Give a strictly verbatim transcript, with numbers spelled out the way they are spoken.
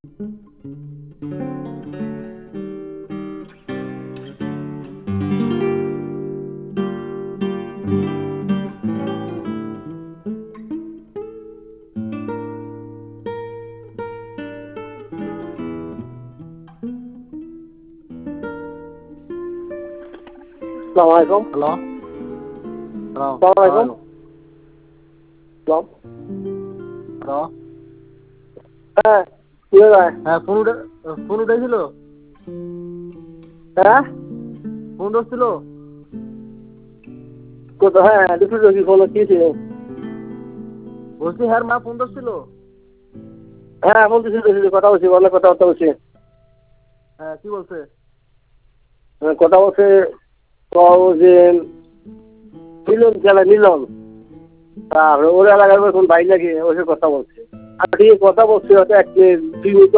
আসসালামু আলাইকুম। হ্যালো আসসালামু আলাইকুম। হ্যালো হ্যালো হ্যাঁ কি হলো? হ্যাঁ ফোন উঠে ফোন উঠেছিল হ্যাঁ ফোন ধরছিল কোথায়? হ্যাঁ দুপুরে কি ফোন কি ছিল? বলছি হ্যাঁ মা ফোন ধরছিল। হ্যাঁ বলতেছি তো, কথা বলছি, অনেক কথাবার্তা বলছি। হ্যাঁ কি বলছে? হ্যাঁ, কথা বলছে তো যে মিলন খেলা মিলন আর ওর এলাকার কোন ভাই লাগে ওসে কথা বলছে। আর ঠিক কথা বলছে হয়তো এক দুই মিনিট